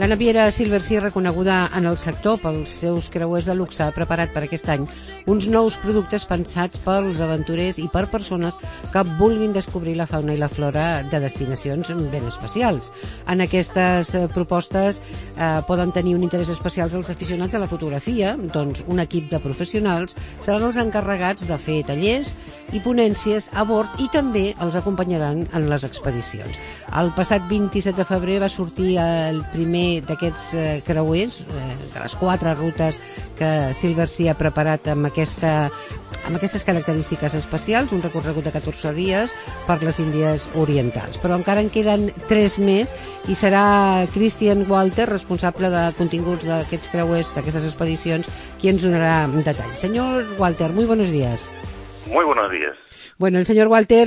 La naviera Silversea, reconeguda en el sector pels seus creuers de luxe, ha preparat per aquest any uns nous productes pensats pels aventurers i per persones que vulguin descobrir la fauna i la flora de destinacions ben especials. En aquestes propostes poden tenir un interès especial els aficionats a la fotografia, doncs un equip de professionals seran els encarregats de fer tallers i ponències a bord i també els acompanyaran en les expedicions. El passat 27 de febrer va sortir el primer d'aquests creuers, de les 4 rutes que Silversea ha preparat amb aquestes característiques especials, un recorregut de 14 dies per les Índies Orientals. Però encara en queden 3 més i serà Christian Walter, responsable de continguts d'aquests creuers, d'aquestes expedicions, qui ens donarà detalls. Señor Walter, muy buenos días. Muy buenos días. Bueno, el señor Walter...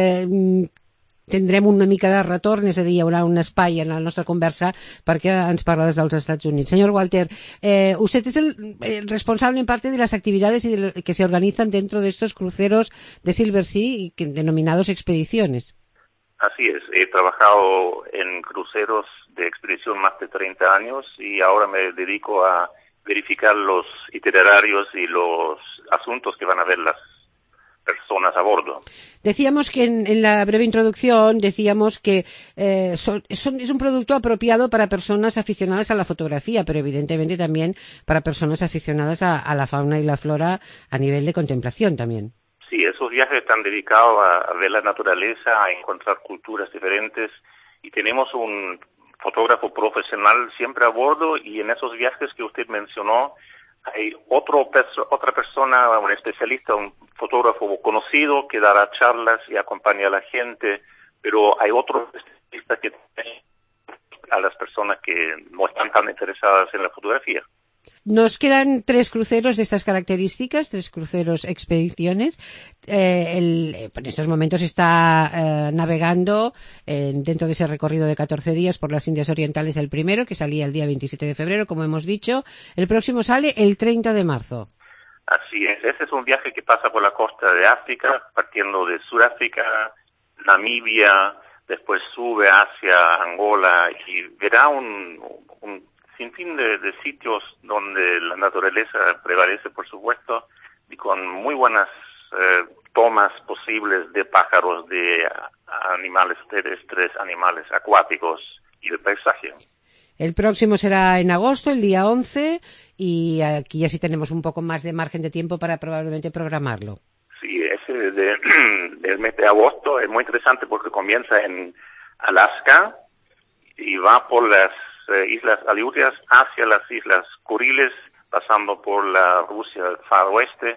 tindrem una mica de retorn, és a dir, hi haurà un espai en la nostra conversa perquè ens parla des dels Estats Units. Señor Walter, usted es el responsable en parte de las actividades que se organizan dentro de estos cruceros de Silversea, denominados expediciones. Así es, he trabajado en cruceros de expedición más de 30 años y ahora me dedico a verificar los itinerarios y los asuntos que van a ver las personas a bordo. Decíamos que en la breve introducción decíamos que es un producto apropiado para personas aficionadas a la fotografía, pero evidentemente también para personas aficionadas a la fauna y la flora a nivel de contemplación también. Sí, esos viajes están dedicados a ver la naturaleza, a encontrar culturas diferentes y tenemos un fotógrafo profesional siempre a bordo y en esos viajes que usted mencionó hay otra persona, un especialista, un fotógrafo conocido que dará charlas y acompaña a la gente, pero hay otros especialistas que a las personas que no están tan interesadas en la fotografía. Nos quedan 3 cruceros de estas características, 3 cruceros expediciones. En estos momentos está navegando dentro de ese recorrido de 14 días por las Indias Orientales el primero, que salía el día 27 de febrero, como hemos dicho. El próximo sale el 30 de marzo. Así es, ese es un viaje que pasa por la costa de África, partiendo de Sudáfrica, Namibia, después sube hacia Angola y verá un sinfín de sitios donde la naturaleza prevalece, por supuesto, y con muy buenas tomas posibles de pájaros, de animales terrestres, animales acuáticos y de paisaje. El próximo será en agosto, el día 11, y aquí ya sí tenemos un poco más de margen de tiempo para probablemente programarlo. Sí, ese del mes de agosto es muy interesante porque comienza en Alaska y va por las Islas Aleutianas hacia las Islas Kuriles, pasando por la Rusia del Far Oeste,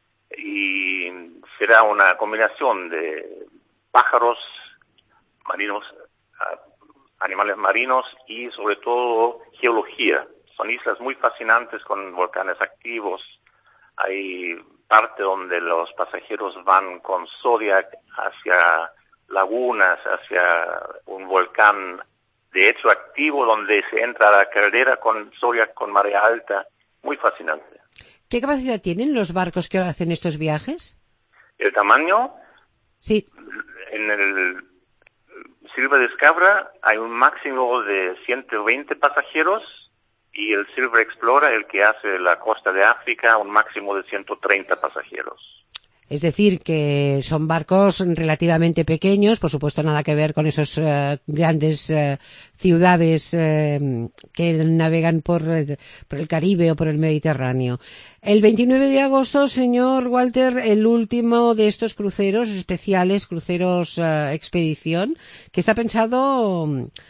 y será una combinación de pájaros marinos, animales marinos y sobre todo geología. Son islas muy fascinantes con volcanes activos. Hay parte donde los pasajeros van con Zodiac hacia lagunas, hacia un volcán de hecho activo, donde se entra a la caldera con Zodiac con marea alta. Muy fascinante. ¿Qué capacidad tienen los barcos que hacen estos viajes? ¿El tamaño? Sí. En el Silver Discovery hay un máximo de 120 pasajeros y el Silver Explorer, el que hace la costa de África, un máximo de 130 pasajeros. Es decir, que son barcos relativamente pequeños, por supuesto nada que ver con esos grandes ciudades que navegan por el Caribe o por el Mediterráneo. El 29 de agosto, señor Walter, el último de estos cruceros especiales, cruceros expedición, que está pensado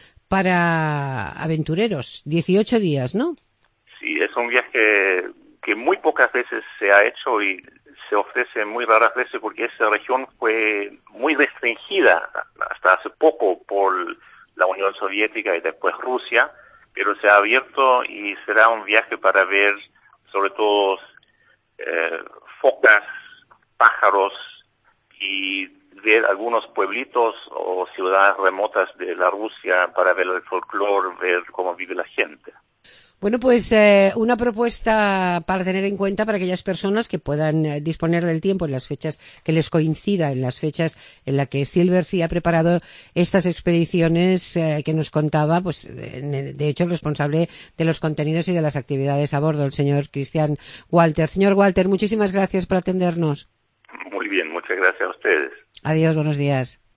para aventureros, 18 días, ¿no? Sí, es un viaje que muy pocas veces se ha hecho y se ofrece muy raras veces porque esa región fue muy restringida hasta hace poco por la Unión Soviética y después Rusia, pero se ha abierto y será un viaje para ver sobre todo focas, pájaros y ver algunos pueblitos o ciudades remotas de la Rusia para ver el folclore, ver cómo vive la gente. Bueno, pues una propuesta para tener en cuenta para aquellas personas que puedan disponer del tiempo en las fechas que les coincida, en las fechas en las que Silversea ha preparado estas expediciones que nos contaba, pues de hecho el responsable de los contenidos y de las actividades a bordo, el señor Christian Walter. Señor Walter, muchísimas gracias por atendernos. Muy bien, muchas gracias a ustedes. Adiós, buenos días.